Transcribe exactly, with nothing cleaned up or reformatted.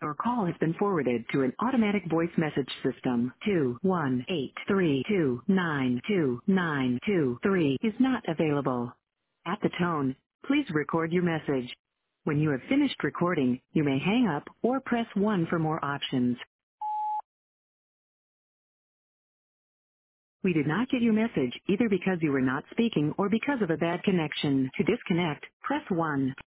Your call has been forwarded to an automatic voice message system. two one eight three two nine two nine two three is not available. At the tone, please record your message. When you have finished recording, you may hang up or press one for more options. We did not get your message either because you were not speaking or because of a bad connection. To disconnect, press one.